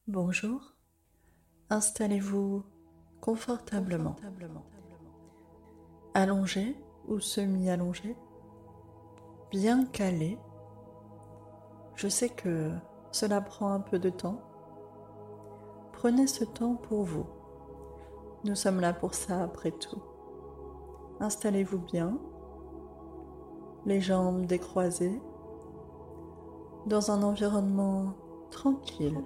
Bonjour, installez-vous confortablement. Allongé ou semi-allongé, bien calé. Je sais que cela prend un peu de temps. Prenez ce temps pour vous. Nous sommes là pour ça après tout. Installez-vous bien, les jambes décroisées, dans un environnement tranquille.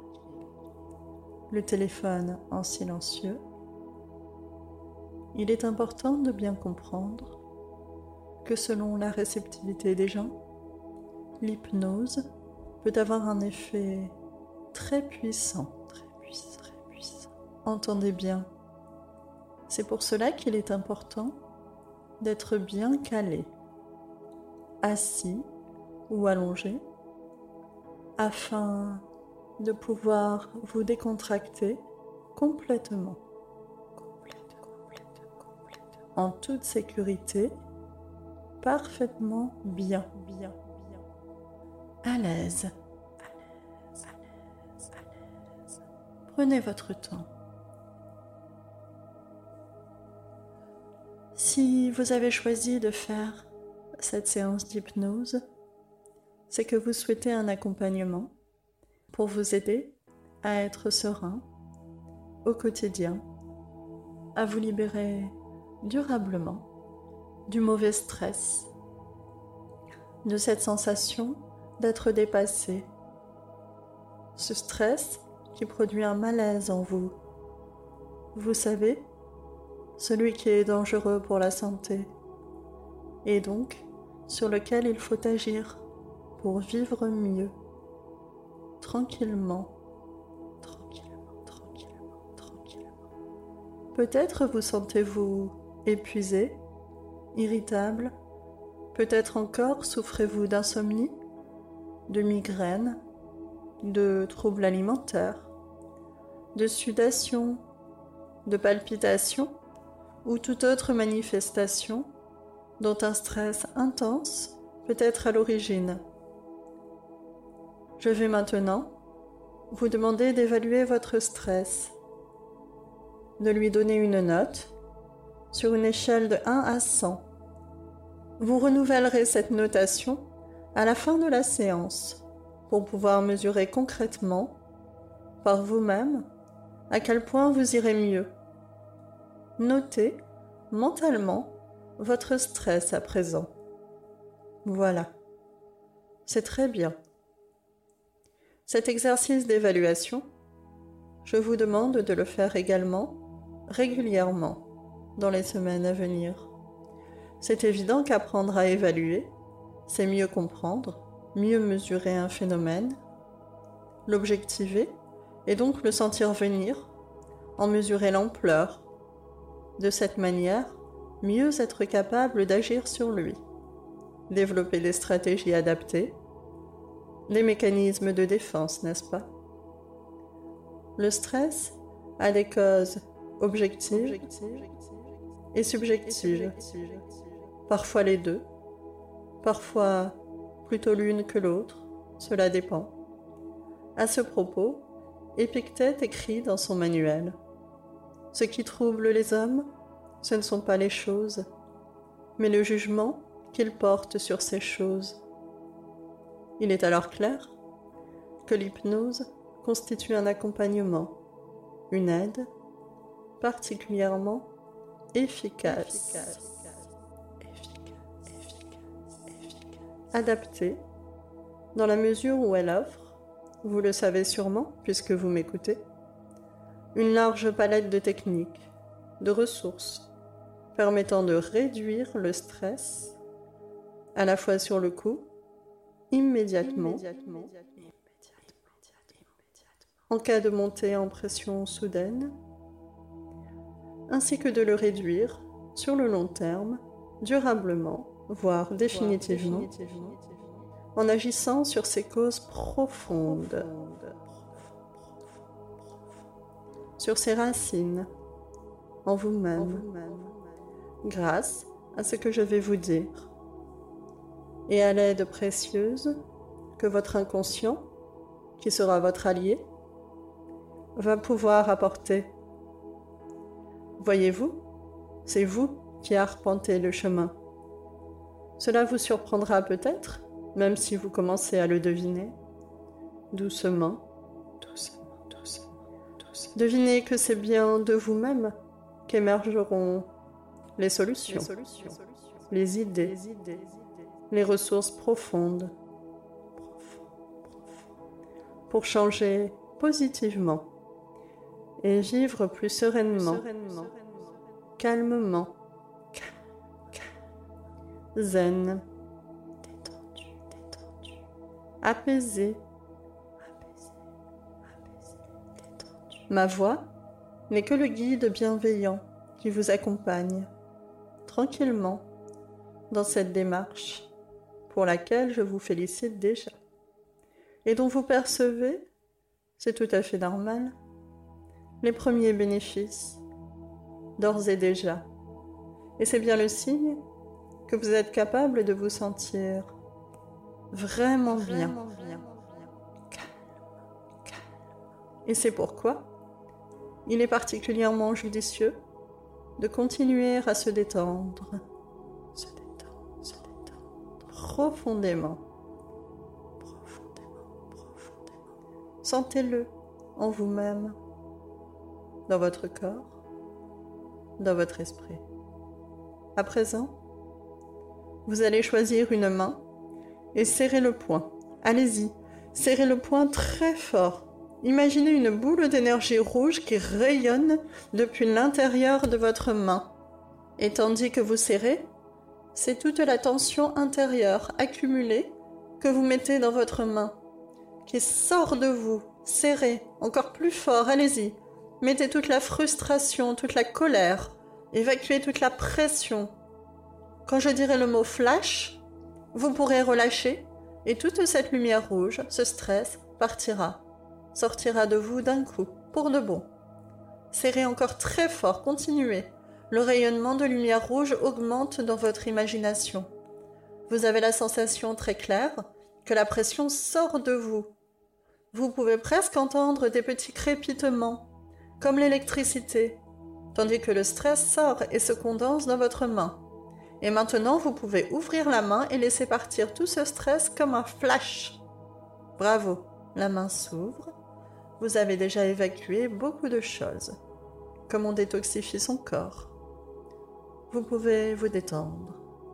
Le téléphone en silencieux. Il est important de bien comprendre que selon la réceptivité des gens, l'hypnose peut avoir un effet très puissant. Entendez bien, c'est pour cela qu'il est important d'être bien calé, assis ou allongé, afin de pouvoir vous décontracter complètement, en toute sécurité, parfaitement bien, à l'aise. Prenez votre temps. Si vous avez choisi de faire cette séance d'hypnose, c'est que vous souhaitez un accompagnement pour vous aider à être serein au quotidien, à vous libérer durablement du mauvais stress, de cette sensation d'être dépassé, ce stress qui produit un malaise en vous. Vous savez, celui qui est dangereux pour la santé, et donc sur lequel il faut agir pour vivre mieux, tranquillement. Peut-être vous sentez-vous épuisé, irritable, peut-être encore souffrez-vous d'insomnie, de migraine, de troubles alimentaires, de sudation, de palpitations ou toute autre manifestation dont un stress intense peut être à l'origine. Je vais maintenant vous demander d'évaluer votre stress, de lui donner une note sur une échelle de 1 à 100. Vous renouvellerez cette notation à la fin de la séance pour pouvoir mesurer concrètement, par vous-même, à quel point vous irez mieux. Notez mentalement votre stress à présent. Voilà, c'est très bien. Cet exercice d'évaluation, je vous demande de le faire également régulièrement dans les semaines à venir. C'est évident qu'apprendre à évaluer, c'est mieux comprendre, mieux mesurer un phénomène, l'objectiver et donc le sentir venir, en mesurer l'ampleur. De cette manière, mieux être capable d'agir sur lui, développer des stratégies adaptées, des mécanismes de défense, n'est-ce pas? Le stress a des causes objectives et subjectives, parfois les deux, parfois plutôt l'une que l'autre, cela dépend. À ce propos, Épictète écrit dans son manuel: « Ce qui trouble les hommes, ce ne sont pas les choses, mais le jugement qu'ils portent sur ces choses. » Il est alors clair que l'hypnose constitue un accompagnement, une aide particulièrement efficace, adaptée dans la mesure où elle offre, vous le savez sûrement puisque vous m'écoutez, une large palette de techniques, de ressources permettant de réduire le stress à la fois sur le coup, immédiatement, en cas de montée en pression soudaine, ainsi que de le réduire sur le long terme, durablement, voire définitivement, en agissant sur ses causes profondes, sur ses racines, en vous-même, grâce à ce que je vais vous dire, et à l'aide précieuse que votre inconscient, qui sera votre allié, va pouvoir apporter. Voyez-vous, c'est vous qui arpentez le chemin. Cela vous surprendra peut-être, même si vous commencez à le deviner. Doucement, doucement, doucement, doucement. Devinez que c'est bien de vous-même qu'émergeront les solutions, les idées, les ressources profondes pour changer positivement et vivre plus sereinement, calmement, zen, apaisé. Ma voix n'est que le guide bienveillant qui vous accompagne tranquillement dans cette démarche pour laquelle je vous félicite déjà et dont vous percevez, c'est tout à fait normal, les premiers bénéfices d'ores et déjà. Et c'est bien le signe que vous êtes capable de vous sentir vraiment bien. Et c'est pourquoi il est particulièrement judicieux de continuer à se détendre profondément. Sentez-le en vous-même, dans votre corps, dans votre esprit. À présent, vous allez choisir une main et serrer le poing. Allez-y, serrez le poing très fort. Imaginez une boule d'énergie rouge qui rayonne depuis l'intérieur de votre main. Et tandis que vous serrez, c'est toute la tension intérieure accumulée que vous mettez dans votre main, qui sort de vous. Serrez encore plus fort, allez-y. Mettez toute la frustration, toute la colère, évacuez toute la pression. Quand je dirai le mot flash, vous pourrez relâcher et toute cette lumière rouge, ce stress, partira, sortira de vous d'un coup, pour de bon. Serrez encore très fort, continuez. Le rayonnement de lumière rouge augmente dans votre imagination. Vous avez la sensation très claire que la pression sort de vous. Vous pouvez presque entendre des petits crépitements, comme l'électricité, tandis que le stress sort et se condense dans votre main. Et maintenant, vous pouvez ouvrir la main et laisser partir tout ce stress comme un flash. Bravo, la main s'ouvre. Vous avez déjà évacué beaucoup de choses, comme on détoxifie son corps. Vous pouvez vous détendre.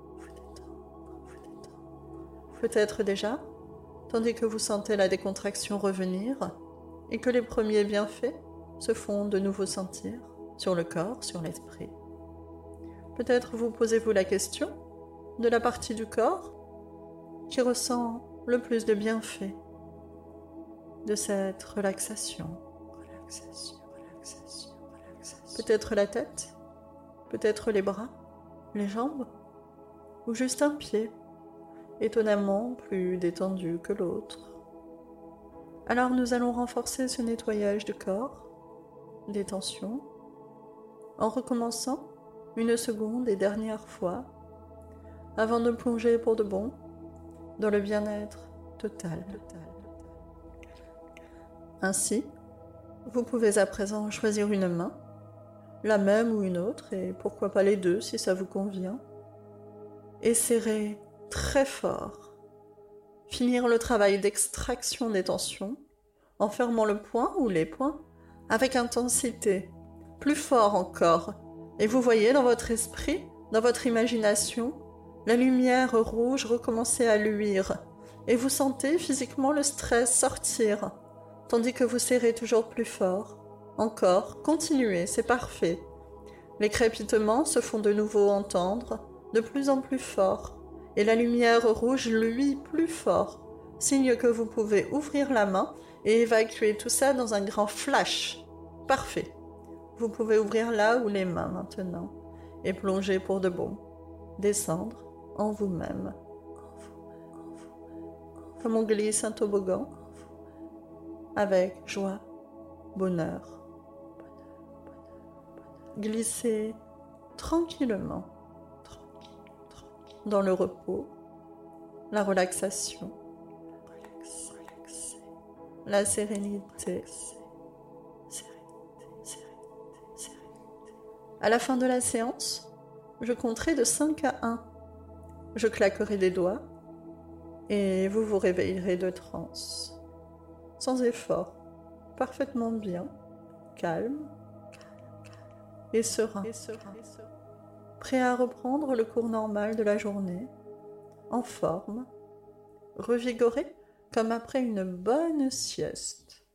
Peut-être déjà, tandis que vous sentez la décontraction revenir et que les premiers bienfaits se font de nouveau sentir sur le corps, sur l'esprit. Peut-être vous posez-vous la question de la partie du corps qui ressent le plus de bienfaits de cette relaxation. Peut-être la tête, peut-être les bras, les jambes, ou juste un pied, étonnamment plus détendu que l'autre. Alors nous allons renforcer ce nettoyage du corps, des tensions, en recommençant une seconde et dernière fois, avant de plonger pour de bon dans le bien-être total. Ainsi, vous pouvez à présent choisir une main, la même ou une autre, et pourquoi pas les deux si ça vous convient, et serrer très fort. Finir le travail d'extraction des tensions en fermant le poing ou les poings avec intensité, plus fort encore. Et vous voyez dans votre esprit, dans votre imagination, la lumière rouge recommencer à luire et vous sentez physiquement le stress sortir, tandis que vous serrez toujours plus fort. Encore, continuez, c'est parfait. Les crépitements se font de nouveau entendre, de plus en plus fort, et la lumière rouge luit plus fort, signe que vous pouvez ouvrir la main et évacuer tout ça dans un grand flash. Parfait. Vous pouvez ouvrir là ou les mains maintenant, et plonger pour de bon. Descendre en vous-même. Comme on glisse un toboggan, avec joie, bonheur. Glissez tranquillement, dans le repos, la relaxation, la sérénité. À la fin de la séance, je compterai de 5 à 1. Je claquerai des doigts et vous vous réveillerez de transe. Sans effort, parfaitement bien, calme et serein. Prêt à reprendre le cours normal de la journée, en forme, revigoré comme après une bonne sieste.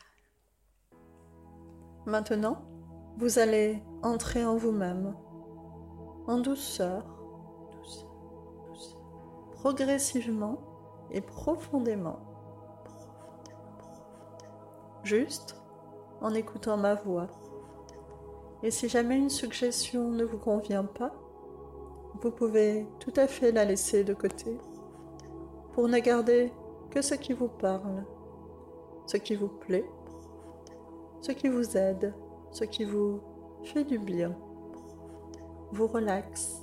Maintenant, vous allez entrer en vous-même, en douceur, progressivement et profondément. Juste en écoutant ma voix. Et si jamais une suggestion ne vous convient pas, vous pouvez tout à fait la laisser de côté pour ne garder que ce qui vous parle, ce qui vous plaît, ce qui vous aide, ce qui vous fait du bien, vous relaxe,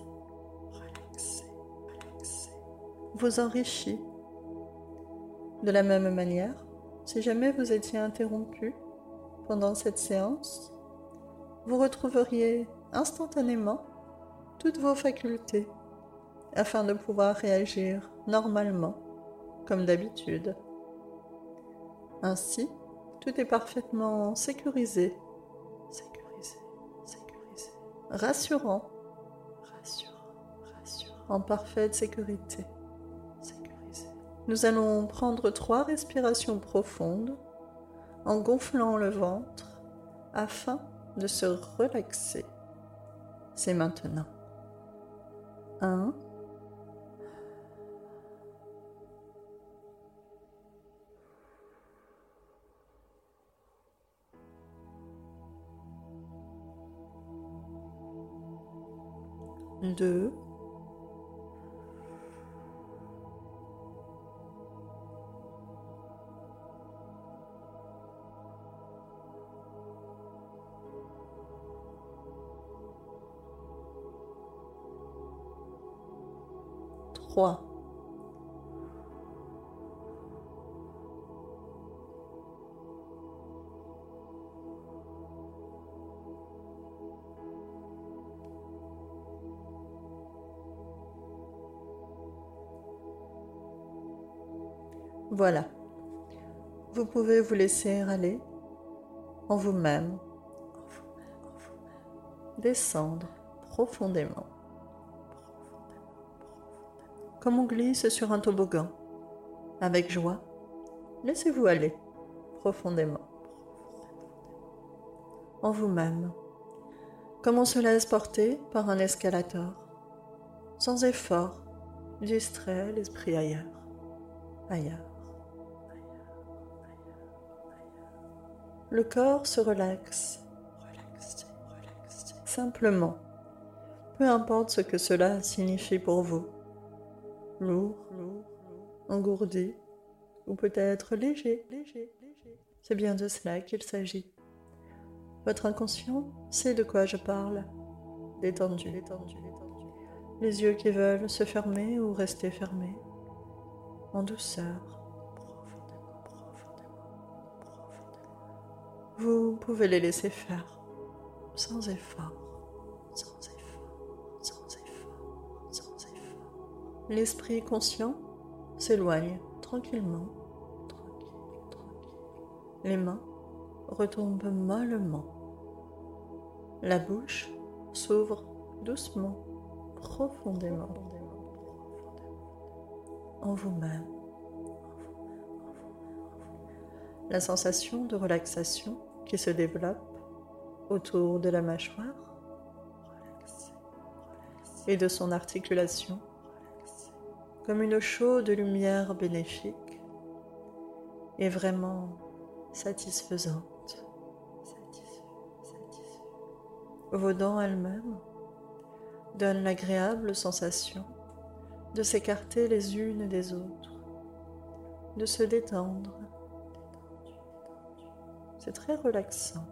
vous enrichit. De la même manière, si jamais vous étiez interrompu pendant cette séance, vous retrouveriez instantanément toutes vos facultés afin de pouvoir réagir normalement, comme d'habitude. Ainsi, tout est parfaitement sécurisé, rassurant, en parfaite sécurité. Nous allons prendre 3 respirations profondes en gonflant le ventre afin de se relaxer. C'est maintenant. 1, 2, 3. Voilà. Vous pouvez vous laisser aller en vous-même, descendre profondément, comme on glisse sur un toboggan. Avec joie, laissez-vous aller profondément, en vous-même, comme on se laisse porter par un escalator, sans effort, distrait l'esprit ailleurs. Le corps se relaxe, simplement, peu importe ce que cela signifie pour vous. Lourd, engourdi, ou peut-être léger. C'est bien de cela qu'il s'agit. Votre inconscient sait de quoi je parle. Détendu. Les yeux qui veulent se fermer ou rester fermés. En douceur. Vous pouvez les laisser faire, sans effort. L'esprit conscient s'éloigne tranquillement. Les mains retombent mollement. La bouche s'ouvre doucement, profondément, en vous-même. La sensation de relaxation qui se développe autour de la mâchoire et de son articulation, comme une chaude lumière bénéfique, est vraiment satisfaisante. Vos dents elles-mêmes donnent l'agréable sensation de s'écarter les unes des autres, de se détendre. C'est très relaxant,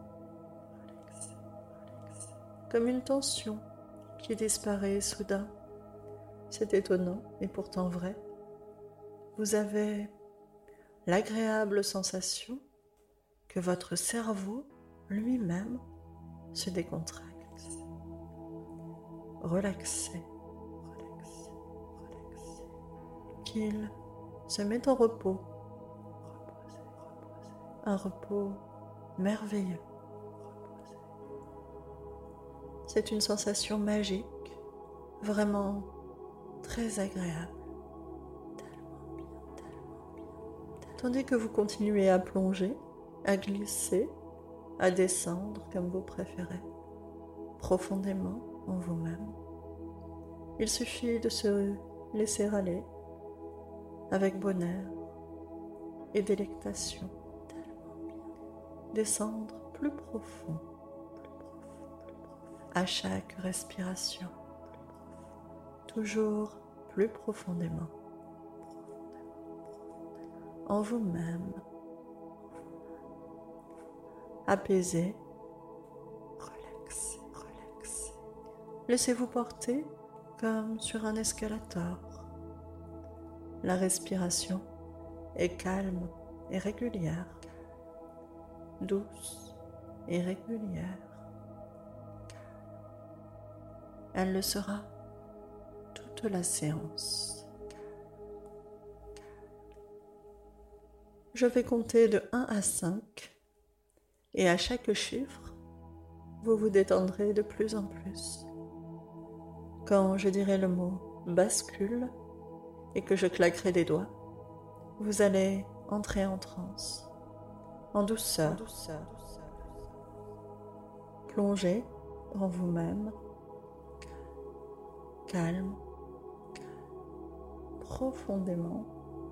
comme une tension qui disparaît soudain. C'est étonnant et pourtant vrai. Vous avez l'agréable sensation que votre cerveau lui-même se décontracte. relaxé, qu'il se met en repos, un repos merveilleux. C'est une sensation magique, vraiment très agréable. Tandis que vous continuez à plonger, à glisser, à descendre comme vous préférez, profondément en vous-même. Il suffit de se laisser aller avec bonheur et délectation, descendre plus profond à chaque respiration, toujours plus profondément en vous-même, apaisé, relaxé. Laissez-vous porter comme sur un escalator. La respiration est calme et régulière, douce et régulière. Elle le sera toute la séance. Je vais compter de 1 à 5 et à chaque chiffre, vous vous détendrez de plus en plus. Quand je dirai le mot bascule et que je claquerai des doigts, vous allez entrer en transe, en douceur, plongez en vous-même, calme, profondément,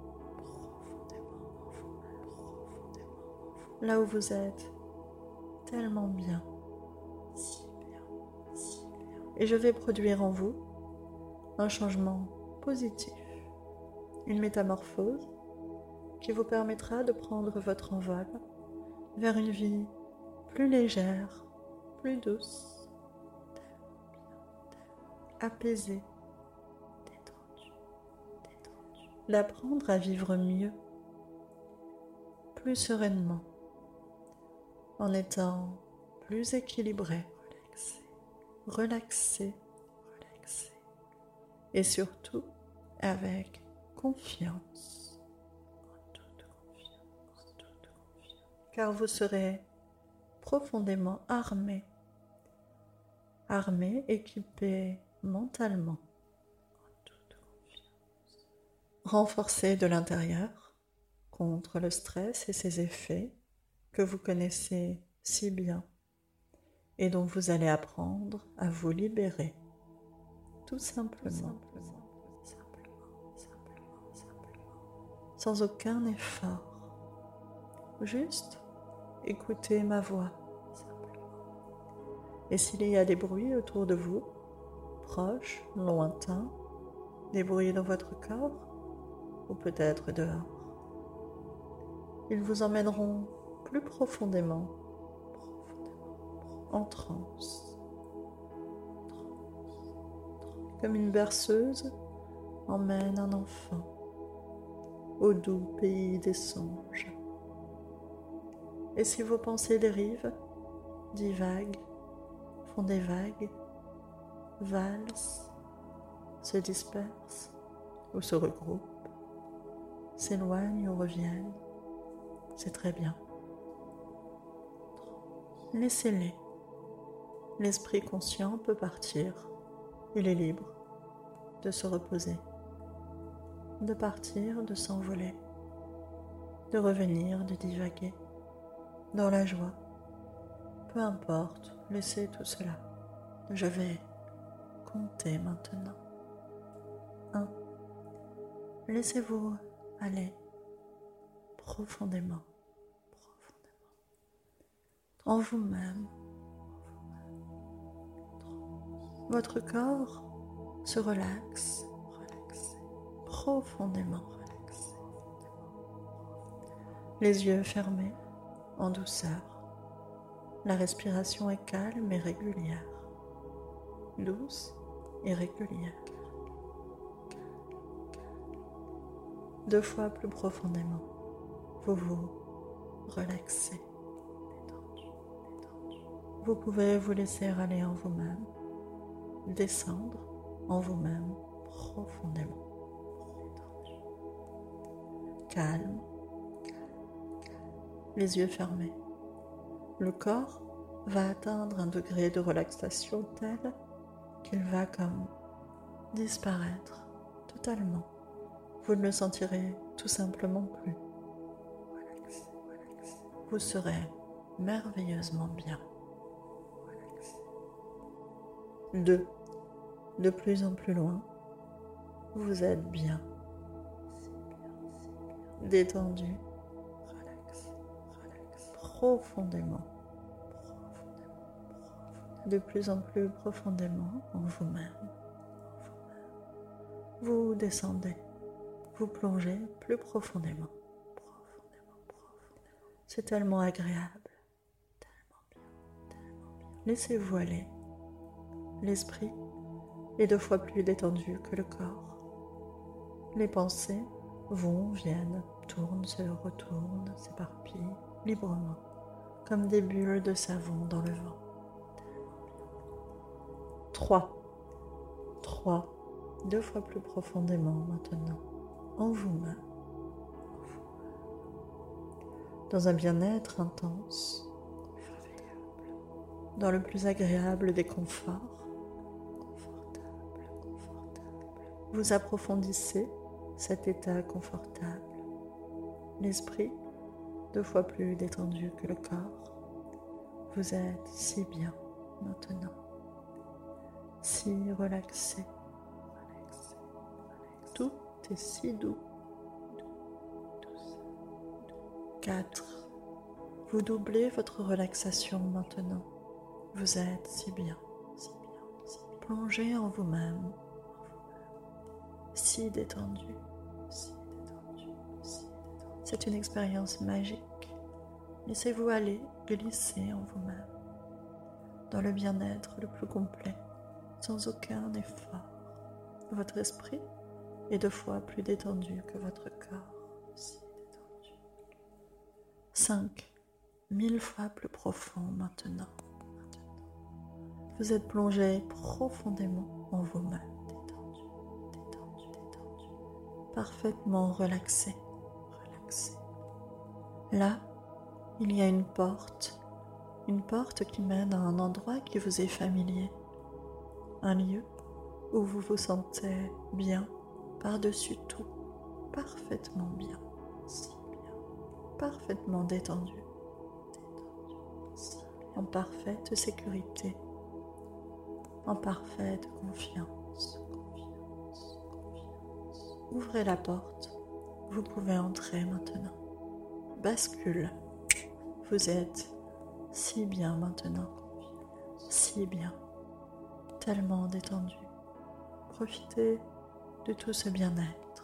là où vous êtes, tellement bien, si bien. Et je vais produire en vous un changement positif, une métamorphose qui vous permettra de prendre votre envol vers une vie plus légère, plus douce, apaisée, d'apprendre à vivre mieux, plus sereinement, en étant plus équilibré, relaxé, et surtout avec confiance, car vous serez profondément armé, équipé mentalement, renforcé de l'intérieur contre le stress et ses effets que vous connaissez si bien et dont vous allez apprendre à vous libérer, tout simplement, sans aucun effort, juste écoutez ma voix. Et s'il y a des bruits autour de vous, proches, lointains, des bruits dans votre corps ou peut-être dehors, ils vous emmèneront plus profondément en transe, comme une berceuse emmène un enfant au doux pays des songes. Et si vos pensées dérivent, divaguent, font des vagues, valsent, se dispersent ou se regroupent, s'éloignent ou reviennent, c'est très bien. Laissez-les. L'esprit conscient peut partir. Il est libre de se reposer, de partir, de s'envoler, de revenir, de divaguer, dans la joie. Peu importe, laissez tout cela. Je vais compter maintenant. 1. Laissez-vous aller profondément, en vous-même. Votre corps se relaxe, profondément. Les yeux fermés, en douceur. La respiration est calme et régulière, douce et régulière. 2 fois plus profondément, vous vous relaxez. Vous pouvez vous laisser aller en vous-même, descendre en vous-même profondément. Calme, les yeux fermés. Le corps va atteindre un degré de relaxation tel qu'il va comme disparaître totalement. Vous ne le sentirez tout simplement plus. Vous serez merveilleusement bien. 2. De plus en plus loin, vous êtes bien. Détendu, profondément. De plus en plus profondément en vous-même. Vous descendez, vous plongez plus profondément. C'est tellement agréable, tellement bien. Laissez-vous aller. L'esprit est 2 fois plus détendu que le corps. Les pensées vont, viennent, tournent, se retournent, s'éparpillent librement, comme des bulles de savon dans le vent. 3. 2 fois plus profondément maintenant, en vous-même. Dans un bien-être intense, dans le plus agréable des conforts, vous approfondissez cet état confortable. L'esprit, 2 fois plus détendu que le corps. Vous êtes si bien maintenant, si relaxé. Tout est si doux. 4. Vous doublez votre relaxation maintenant. Vous êtes si bien. Plongez en vous-même, si détendu. C'est une expérience magique. Laissez-vous aller, glisser en vous-même, dans le bien-être le plus complet, sans aucun effort. Votre esprit est 2 fois plus détendu que votre corps. 5. 1000 fois plus profond maintenant. Vous êtes plongé profondément en vous-même, détendu, parfaitement relaxé. Là, il y a une porte qui mène à un endroit qui vous est familier, un lieu où vous vous sentez bien, par-dessus tout, parfaitement bien, si bien, parfaitement détendu, en parfaite sécurité, en parfaite confiance. Ouvrez la porte, vous pouvez entrer maintenant. Bascule, vous êtes si bien maintenant, si bien, tellement détendu. Profitez de tout ce bien-être.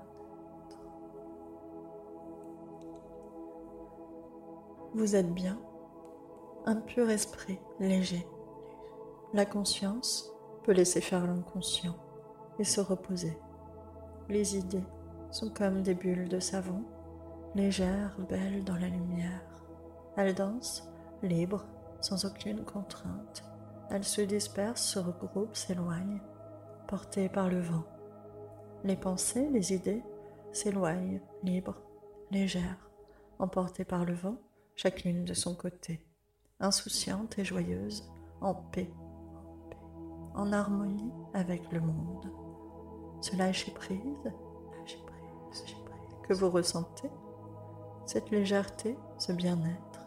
Vous êtes bien, un pur esprit léger. La conscience peut laisser faire l'inconscient et se reposer. Les idées sont comme des bulles de savon, légères, belles dans la lumière. Elles dansent, libres, sans aucune contrainte. Elles se dispersent, se regroupent, s'éloignent, portées par le vent. Les pensées, les idées s'éloignent, libres, légères, emportées par le vent, chacune de son côté, insouciante et joyeuse, en paix, en harmonie avec le monde. Ce lâcher-prise que vous ressentez, cette légèreté, ce bien-être,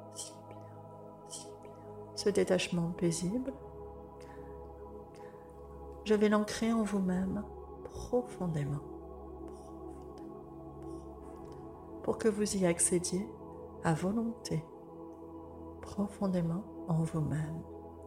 ce détachement paisible, je vais l'ancrer en vous-même profondément, pour que vous y accédiez à volonté, profondément en vous-même.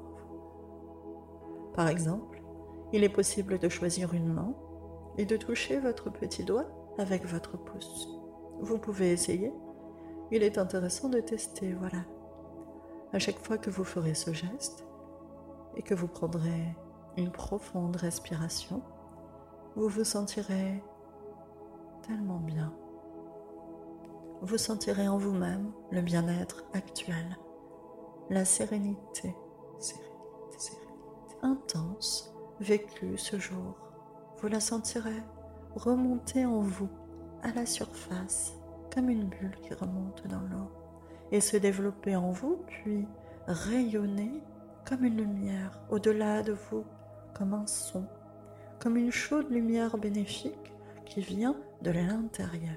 Par exemple, il est possible de choisir une main et de toucher votre petit doigt avec votre pouce. Vous pouvez essayer. Il est intéressant de tester, voilà. À chaque fois que vous ferez ce geste et que vous prendrez une profonde respiration, vous vous sentirez tellement bien. Vous sentirez en vous-même le bien-être actuel, la sérénité, intense vécue ce jour. Vous la sentirez remonter en vous, à la surface, comme une bulle qui remonte dans l'eau, et se développer en vous, puis rayonner comme une lumière au-delà de vous, comme un son, comme une chaude lumière bénéfique qui vient de l'intérieur.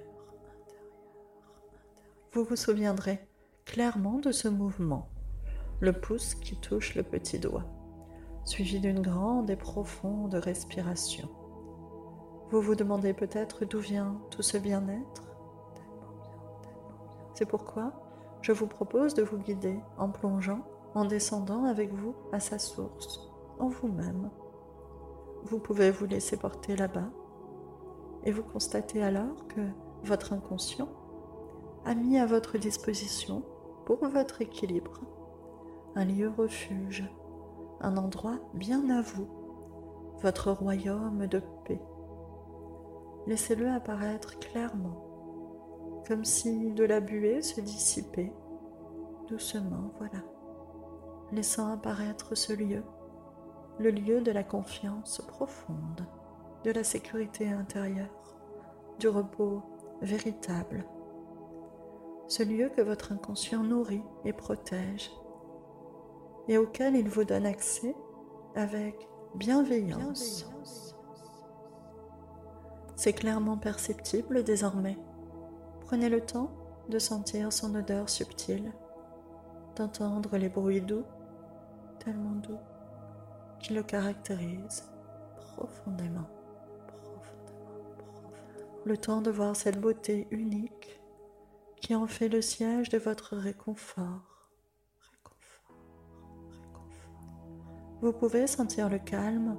Vous vous souviendrez clairement de ce mouvement, le pouce qui touche le petit doigt, suivi d'une grande et profonde respiration. Vous vous demandez peut-être d'où vient tout ce bien-être. C'est pourquoi je vous propose de vous guider en plongeant, en descendant avec vous à sa source, en vous-même. Vous pouvez vous laisser porter là-bas et vous constatez alors que votre inconscient a mis à votre disposition, pour votre équilibre, un lieu refuge, un endroit bien à vous, votre royaume de paix. Laissez-le apparaître clairement, comme si de la buée se dissipait, doucement, voilà, laissant apparaître ce lieu, le lieu de la confiance profonde, de la sécurité intérieure, du repos véritable, ce lieu que votre inconscient nourrit et protège, et auquel il vous donne accès avec bienveillance. C'est clairement perceptible désormais. Prenez le temps de sentir son odeur subtile, d'entendre les bruits doux, tellement doux, qui le caractérisent profondément. Le temps de voir cette beauté unique qui en fait le siège de votre réconfort. Vous pouvez sentir le calme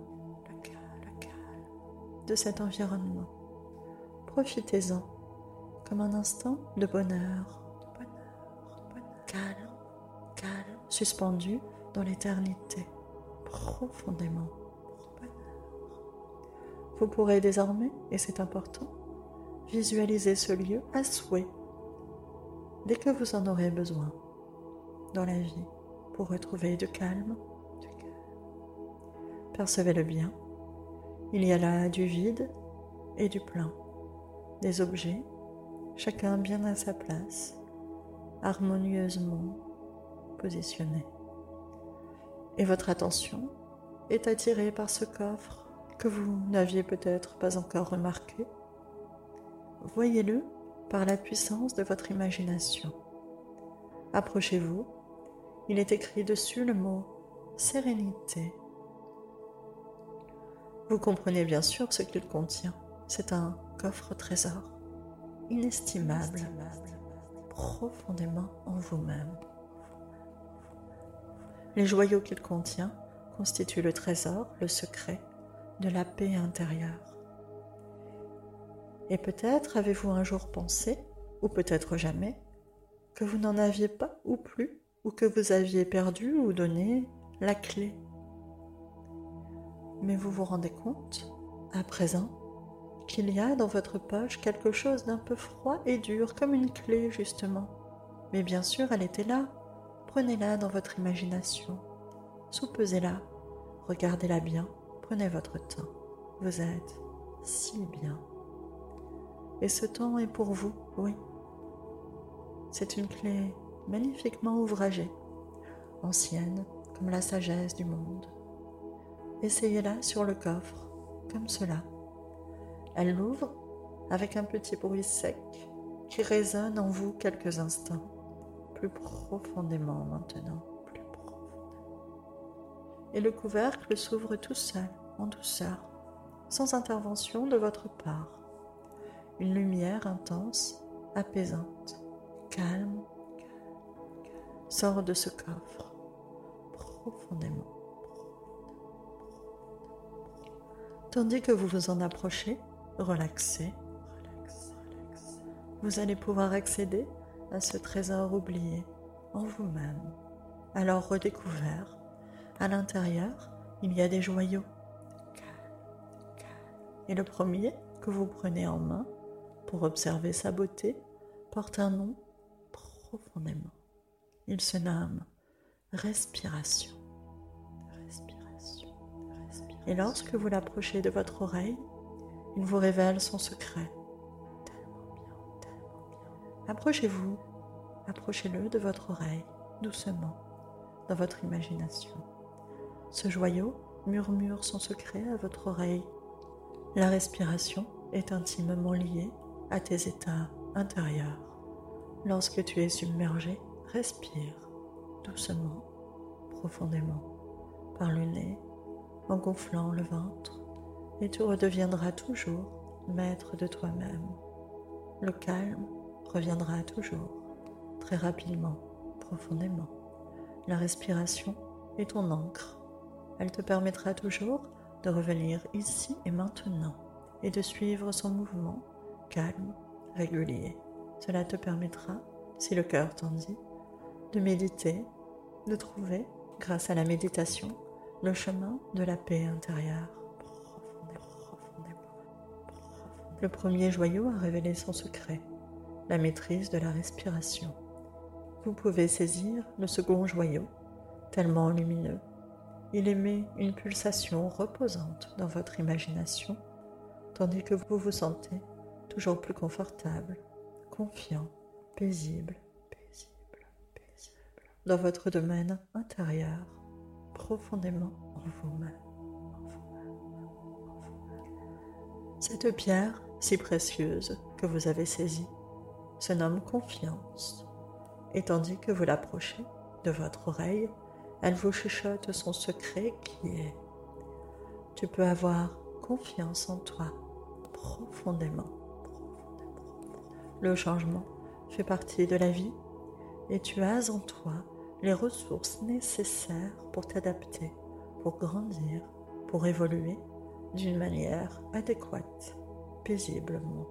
de cet environnement. Profitez-en comme un instant de bonheur, calme, suspendu dans l'éternité, profondément. Vous pourrez désormais, et c'est important, visualiser ce lieu à souhait dès que vous en aurez besoin dans la vie pour retrouver du calme. Percevez-le bien. Il y a là du vide et du plein, des objets, chacun bien à sa place, harmonieusement positionnés. Et votre attention est attirée par ce coffre que vous n'aviez peut-être pas encore remarqué. Voyez-le par la puissance de votre imagination. Approchez-vous, il est écrit dessus le mot « sérénité ». Vous comprenez bien sûr ce qu'il contient. C'est un coffre-trésor inestimable, profondément en vous-même. Les joyaux qu'il contient constituent le trésor, le secret de la paix intérieure. Et peut-être avez-vous un jour pensé, ou peut-être jamais, que vous n'en aviez pas ou plus, ou que vous aviez perdu ou donné la clé. Mais vous vous rendez compte, à présent, qu'il y a dans votre poche quelque chose d'un peu froid et dur, comme une clé justement. Mais bien sûr, elle était là. Prenez-la dans votre imagination. Soupesez-la. Regardez-la bien. Prenez votre temps. Vous êtes si bien. Et ce temps est pour vous, oui. C'est une clé magnifiquement ouvragée, ancienne comme la sagesse du monde. Essayez-la sur le coffre, comme cela. Elle l'ouvre avec un petit bruit sec qui résonne en vous quelques instants, plus profondément maintenant, plus profondément. Et le couvercle s'ouvre tout seul, en douceur, sans intervention de votre part. Une lumière intense, apaisante, calme, sort de ce coffre, profondément. Tandis que vous vous en approchez, relaxé, vous allez pouvoir accéder à ce trésor oublié en vous-même. Alors redécouvert, à l'intérieur, il y a des joyaux. Et le premier que vous prenez en main pour observer sa beauté porte un nom profondément. Il se nomme respiration. Et lorsque vous l'approchez de votre oreille, il vous révèle son secret. Approchez-vous, approchez-le de votre oreille, doucement, dans votre imagination. Ce joyau murmure son secret à votre oreille. La respiration est intimement liée à tes états intérieurs. Lorsque tu es submergé, respire doucement, profondément, par le nez, en gonflant le ventre, et tu redeviendras toujours maître de toi-même. Le calme reviendra toujours, très rapidement, profondément. La respiration est ton ancre. Elle te permettra toujours de revenir ici et maintenant et de suivre son mouvement calme, régulier. Cela te permettra, si le cœur t'en dit, de méditer, de trouver, grâce à la méditation, le chemin de la paix intérieure. Le premier joyau a révélé son secret, la maîtrise de la respiration. Vous pouvez saisir le second joyau, tellement lumineux. Il émet une pulsation reposante dans votre imagination, tandis que vous vous sentez toujours plus confortable, confiant, paisible, dans votre domaine intérieur, profondément en vous-même. Cette pierre si précieuse que vous avez saisie se nomme confiance, et tandis que vous l'approchez de votre oreille, elle vous chuchote son secret qui est: tu peux avoir confiance en toi profondément. Le changement fait partie de la vie et tu as en toi les ressources nécessaires pour t'adapter, pour grandir, pour évoluer d'une manière adéquate, paisiblement.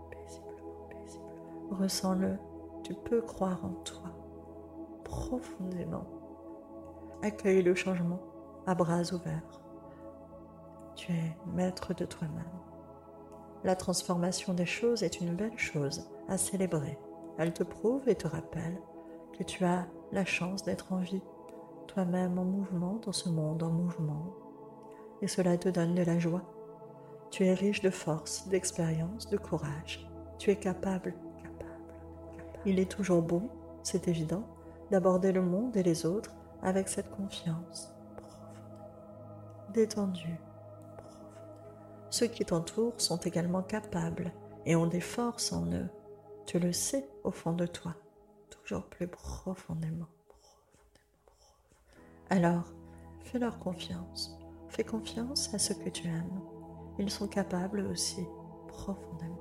Ressens-le, tu peux croire en toi profondément. Accueille le changement à bras ouverts. Tu es maître de toi-même. La transformation des choses est une belle chose à célébrer. Elle te prouve et te rappelle que tu as la chance d'être en vie, toi-même en mouvement dans ce monde en mouvement. Et cela te donne de la joie. Tu es riche de force, d'expérience, de courage. Tu es capable. Il est toujours bon, c'est évident, d'aborder le monde et les autres avec cette confiance détendue. Ceux qui t'entourent sont également capables et ont des forces en eux. Tu le sais au fond de toi, toujours plus profondément. Alors, fais-leur confiance. Fais confiance à ceux que tu aimes. Ils sont capables aussi, profondément.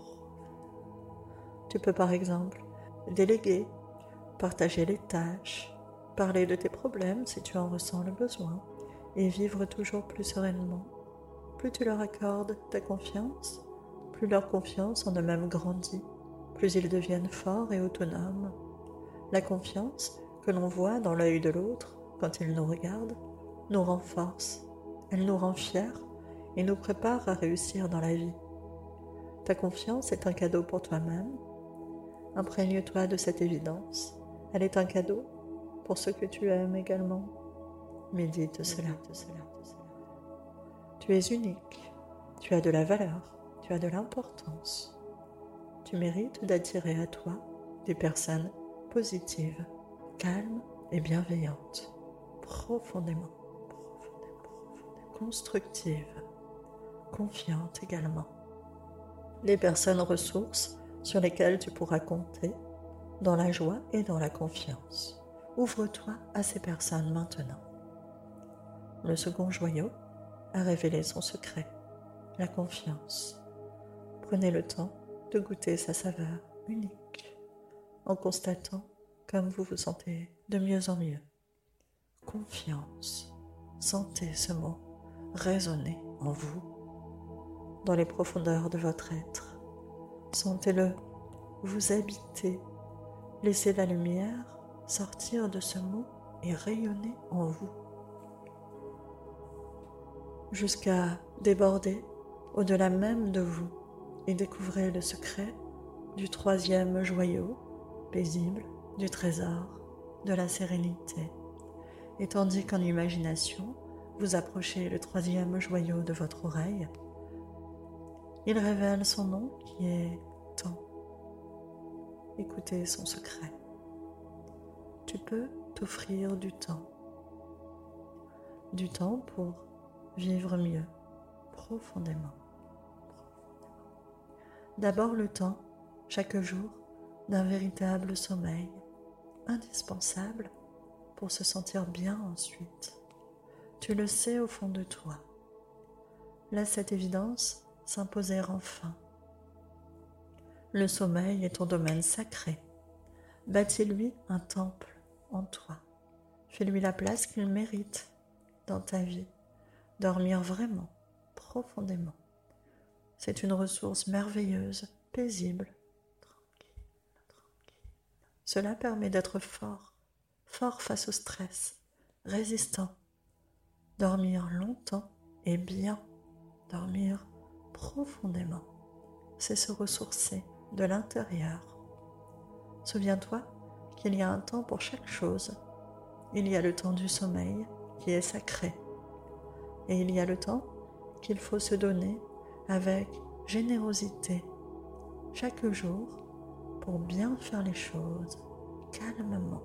Tu peux par exemple déléguer, partager les tâches, parler de tes problèmes si tu en ressens le besoin et vivre toujours plus sereinement. Plus tu leur accordes ta confiance, plus leur confiance en eux-mêmes grandit, plus ils deviennent forts et autonomes. La confiance que l'on voit dans l'œil de l'autre quand il nous regarde nous renforce, elle nous rend fiers et nous prépare à réussir dans la vie. Ta confiance est un cadeau pour toi-même. Imprègne-toi de cette évidence. Elle est un cadeau pour ceux que tu aimes également. Médite cela. Tu es unique. Tu as de la valeur. Tu as de l'importance. Tu mérites d'attirer à toi des personnes positives, calmes et bienveillantes, profondément, constructives, confiantes également. Des personnes ressources sur lesquelles tu pourras compter dans la joie et dans la confiance. Ouvre-toi à ces personnes maintenant. Le second joyau a révélé son secret, la confiance. Prenez le temps de goûter sa saveur unique en constatant comme vous vous sentez de mieux en mieux. Confiance. Sentez ce mot résonner en vous, dans les profondeurs de votre être. Sentez-le vous habiter. Laissez la lumière sortir de ce mot et rayonner en vous, jusqu'à déborder au-delà même de vous, et découvrez le secret du troisième joyau, paisible, du trésor, de la sérénité. Et tandis qu'en imagination, vous approchez le troisième joyau de votre oreille. Il révèle son nom qui est temps. Écoutez son secret. Tu peux t'offrir du temps pour vivre mieux, profondément. D'abord le temps, chaque jour, d'un véritable sommeil, indispensable pour se sentir bien ensuite. Tu le sais au fond de toi. Laisse cette évidence s'imposer enfin. Le sommeil est ton domaine sacré. Bâtis-lui un temple en toi. Fais-lui la place qu'il mérite dans ta vie. Dormir vraiment, profondément. C'est une ressource merveilleuse, paisible, tranquille. Cela permet d'être fort face au stress, résistant. Dormir longtemps et bien, dormir profondément, c'est se ressourcer de l'intérieur. Souviens-toi qu'il y a un temps pour chaque chose. Il y a le temps du sommeil qui est sacré. Et il y a le temps qu'il faut se donner avec générosité chaque jour pour bien faire les choses calmement,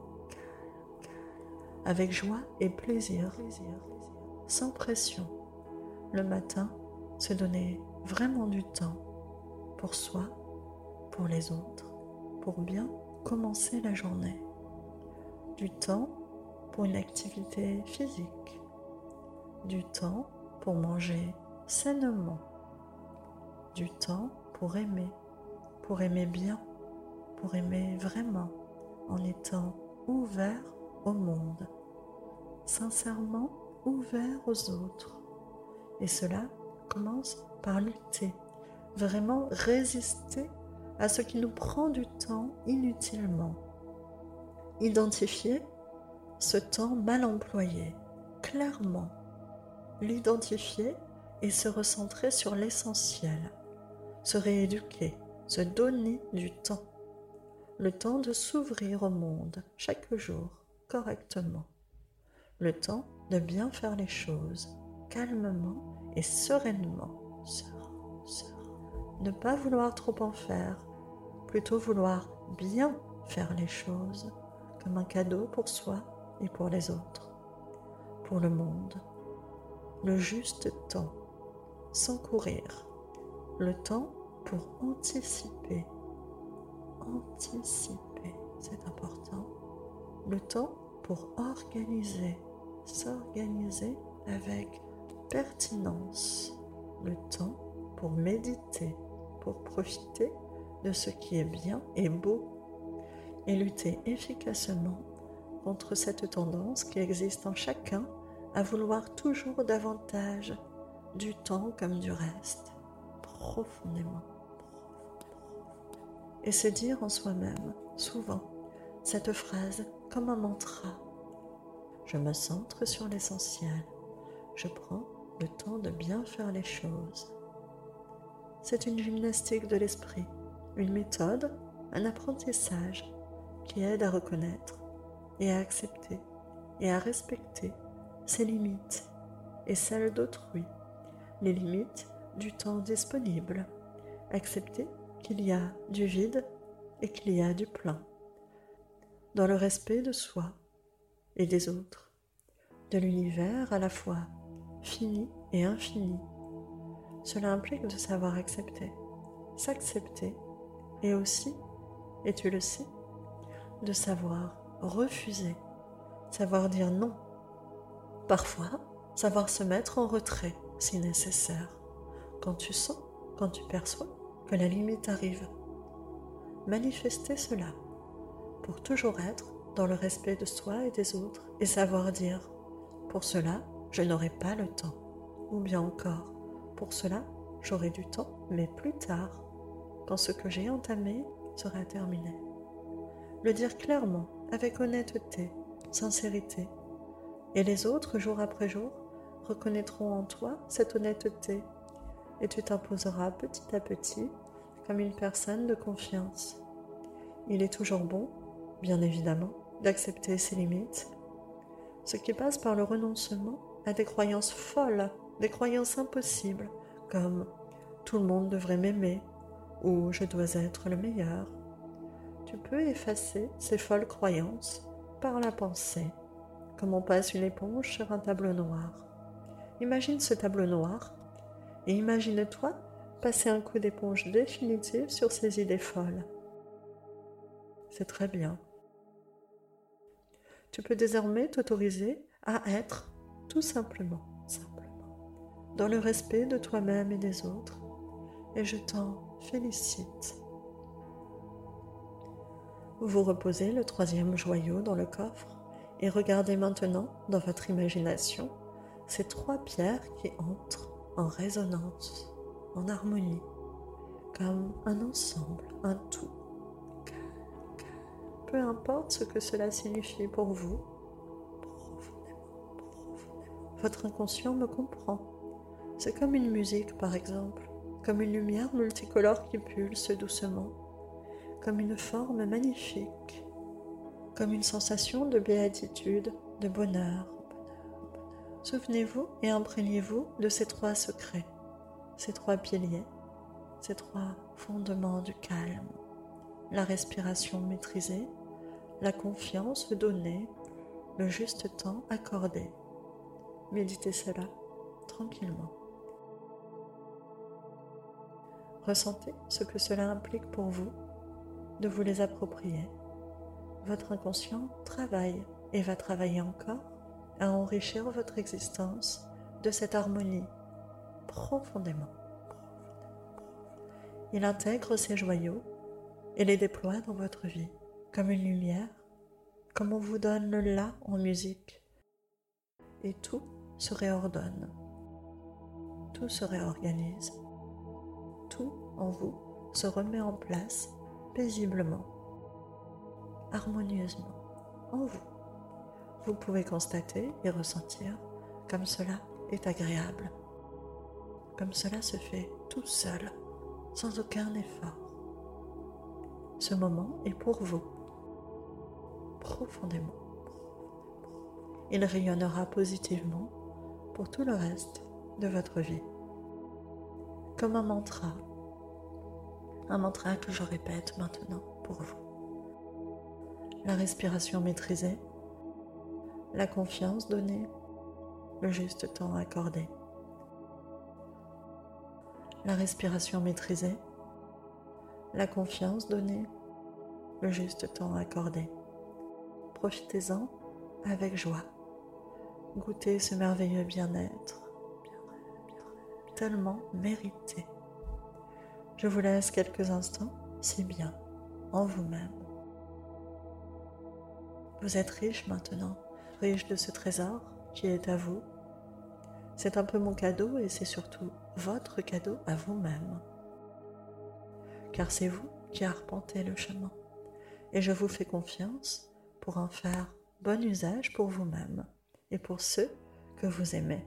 avec joie et plaisir, sans pression. Le matin, se donner vraiment du temps pour soi, pour les autres, pour bien commencer la journée. Du temps pour une activité physique, du temps pour manger sainement, du temps pour aimer bien, pour aimer vraiment, en étant ouvert au monde, sincèrement ouvert aux autres. Et cela commence par lutter, vraiment résister à ce qui nous prend du temps inutilement. Identifier ce temps mal employé, clairement. L'identifier et se recentrer sur l'essentiel. Se rééduquer, se donner du temps. Le temps de s'ouvrir au monde chaque jour, correctement. Le temps de bien faire les choses, calmement et sereinement. Ne pas vouloir trop en faire, plutôt vouloir bien faire les choses, comme un cadeau pour soi et pour les autres, pour le monde. Le juste temps, sans courir. Le temps pour anticiper. Anticiper, c'est important. Le temps pour organiser, s'organiser avec pertinence. Le temps pour méditer, pour profiter de ce qui est bien et beau et lutter efficacement contre cette tendance qui existe en chacun à vouloir toujours davantage du temps comme du reste, profondément. Et se dire en soi-même, souvent, cette phrase comme un mantra. Je me centre sur l'essentiel. Je prends le temps de bien faire les choses. C'est une gymnastique de l'esprit, une méthode, un apprentissage qui aide à reconnaître et à accepter et à respecter ses limites et celles d'autrui, les limites du temps disponible. Accepter qu'il y a du vide et qu'il y a du plein, dans le respect de soi et des autres, de l'univers à la fois fini et infini. Cela implique de savoir accepter, s'accepter et aussi, et tu le sais, de savoir refuser, savoir dire non. Parfois, savoir se mettre en retrait si nécessaire, quand tu sens, quand tu perçois que la limite arrive. Manifester cela pour toujours être dans le respect de soi et des autres et savoir dire « pour cela, je n'aurai pas le temps » ou bien encore « pour cela, j'aurai du temps, mais plus tard, quand ce que j'ai entamé sera terminé ». Le dire clairement, avec honnêteté, sincérité, et les autres, jour après jour, reconnaîtront en toi cette honnêteté et tu t'imposeras petit à petit comme une personne de confiance. Il est toujours bon, bien évidemment, d'accepter ses limites, ce qui passe par le renoncement à des croyances folles, des croyances impossibles, comme « tout le monde devrait m'aimer » ou « je dois être le meilleur ». Tu peux effacer ces folles croyances par la pensée, comme on passe une éponge sur un tableau noir. Imagine ce tableau noir et imagine-toi passer un coup d'éponge définitif sur ces idées folles. C'est très bien. Tu peux désormais t'autoriser à être tout simplement, dans le respect de toi-même et des autres, et je t'en félicite. Vous reposez le troisième joyau dans le coffre et regardez maintenant dans votre imagination ces trois pierres qui entrent en résonance, en harmonie, comme un ensemble, un tout. Peu importe ce que cela signifie pour vous, profondément, votre inconscient me comprend. C'est comme une musique par exemple, comme une lumière multicolore qui pulse doucement, comme une forme magnifique, comme une sensation de béatitude, de bonheur. Souvenez-vous et imprégnez-vous de ces trois secrets, ces trois piliers, ces trois fondements du calme. La respiration maîtrisée, la confiance donnée, le juste temps accordé. Méditez cela tranquillement. Ressentez ce que cela implique pour vous de vous les approprier. Votre inconscient travaille et va travailler encore à enrichir votre existence de cette harmonie profondément. Il intègre ces joyaux et les déploie dans votre vie comme une lumière, comme on vous donne le la en musique. Et tout se réordonne, tout se réorganise, tout en vous se remet en place paisiblement, harmonieusement, en vous. Vous pouvez constater et ressentir comme cela est agréable, comme cela se fait tout seul, sans aucun effort. Ce moment est pour vous, profondément. Il rayonnera positivement pour tout le reste de votre vie. Comme un mantra que je répète maintenant pour vous. La respiration maîtrisée, la confiance donnée, le juste temps accordé. La respiration maîtrisée, la confiance donnée, le juste temps accordé. Profitez-en avec joie. Goûtez ce merveilleux bien-être, tellement mérité. Je vous laisse quelques instants, si bien, en vous-même. Vous êtes riche maintenant, riche de ce trésor qui est à vous. C'est un peu mon cadeau et c'est surtout votre cadeau à vous-même. Car c'est vous qui arpentez le chemin. Et je vous fais confiance pour en faire bon usage pour vous-même et pour ceux que vous aimez.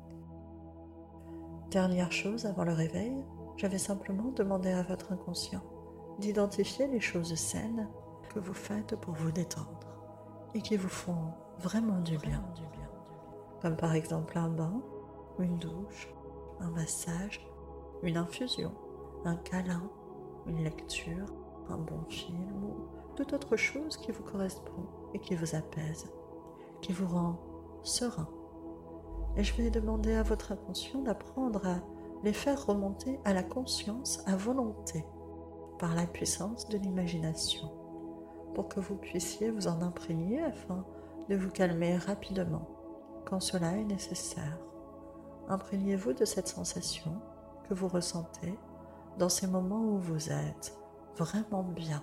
Dernière chose avant le réveil, je vais simplement demander à votre inconscient d'identifier les choses saines que vous faites pour vous détendre et qui vous font vraiment du bien. Comme par exemple un bain, une douche, un massage, une infusion, un câlin, une lecture, un bon film ou toute autre chose qui vous correspond et qui vous apaise, qui vous rend serein. Et je vais demander à votre inconscient d'apprendre à les faire remonter à la conscience à volonté par la puissance de l'imagination pour que vous puissiez vous en imprégner afin de vous calmer rapidement quand cela est nécessaire. Imprégnez-vous de cette sensation que vous ressentez dans ces moments où vous êtes vraiment bien.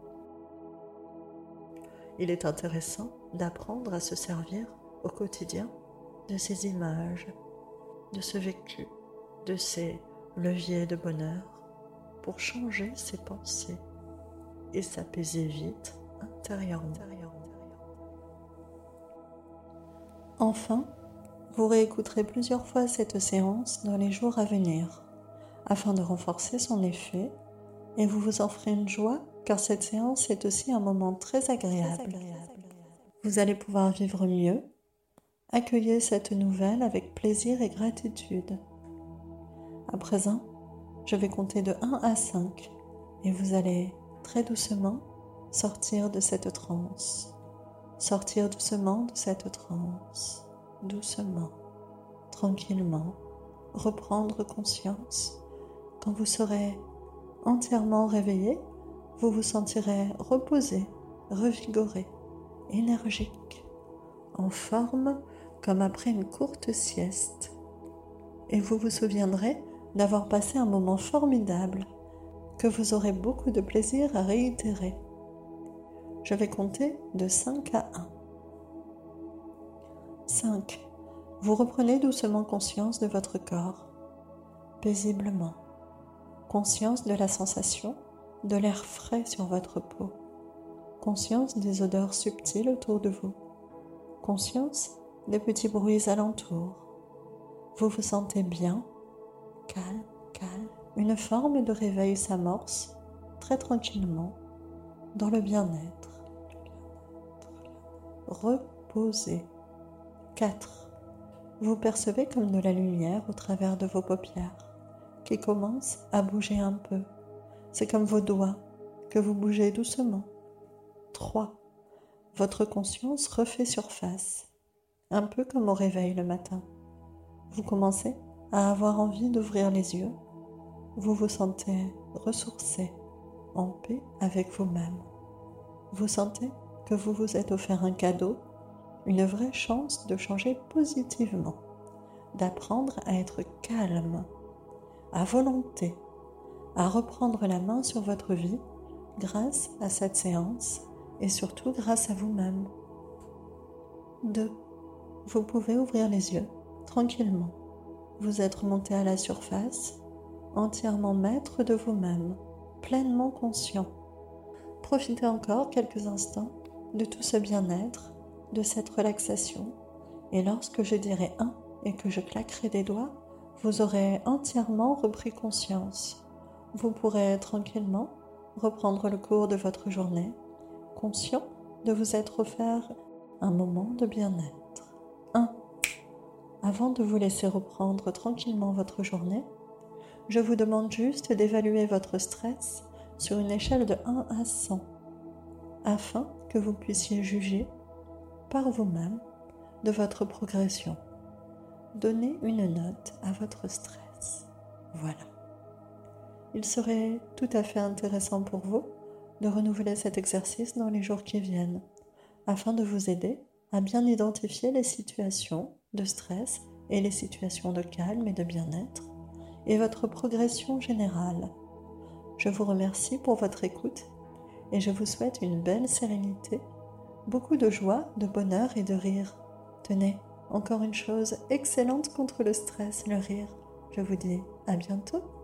Il est intéressant d'apprendre à se servir au quotidien de ces images, de ce vécu, de ces leviers de bonheur pour changer ses pensées et s'apaiser vite intérieurement. Enfin, vous réécouterez plusieurs fois cette séance dans les jours à venir afin de renforcer son effet et vous vous en ferez une joie car cette séance est aussi un moment très agréable. Vous allez pouvoir vivre mieux Accueillez cette nouvelle avec plaisir et gratitude. À présent, je vais compter de 1 à 5 et vous allez très doucement sortir de cette transe. Sortir doucement de cette transe, doucement, tranquillement, reprendre conscience. Quand vous serez entièrement réveillé, vous vous sentirez reposé, revigoré, énergique, en forme comme après une courte sieste. Et vous vous souviendrez d'avoir passé un moment formidable que vous aurez beaucoup de plaisir à réitérer. Je vais compter de 5 à 1. 5. Vous reprenez doucement conscience de votre corps, paisiblement. Conscience de la sensation de l'air frais sur votre peau. Conscience des odeurs subtiles autour de vous. Conscience des petits bruits alentours. Vous vous sentez bien, calme. Une forme de réveil s'amorce très tranquillement dans le bien-être. Reposez. 4. Vous percevez comme de la lumière au travers de vos paupières qui commence à bouger un peu. C'est comme vos doigts que vous bougez doucement. 3. Votre conscience refait surface, un peu comme au réveil le matin. Vous commencez à avoir envie d'ouvrir les yeux. Vous vous sentez ressourcé, en paix avec vous-même. Vous sentez que vous vous êtes offert un cadeau, une vraie chance de changer positivement, d'apprendre à être calme, à volonté, à reprendre la main sur votre vie grâce à cette séance et surtout grâce à vous-même. 2. Vous pouvez ouvrir les yeux tranquillement. Vous êtes remonté à la surface, entièrement maître de vous-même, pleinement conscient. Profitez encore quelques instants de tout ce bien-être, de cette relaxation, et lorsque je dirai 1 et que je claquerai des doigts, vous aurez entièrement repris conscience. Vous pourrez tranquillement reprendre le cours de votre journée, conscient de vous être offert un moment de bien-être. 1. Avant de vous laisser reprendre tranquillement votre journée, je vous demande juste d'évaluer votre stress sur une échelle de 1 à 100, afin que vous puissiez juger par vous-même de votre progression. Donnez une note à votre stress. Voilà. Il serait tout à fait intéressant pour vous de renouveler cet exercice dans les jours qui viennent, afin de vous aider à bien identifier les situations de stress et les situations de calme et de bien-être, et votre progression générale. Je vous remercie pour votre écoute et je vous souhaite une belle sérénité, beaucoup de joie, de bonheur et de rire. Tenez, encore une chose excellente contre le stress, le rire. Je vous dis à bientôt.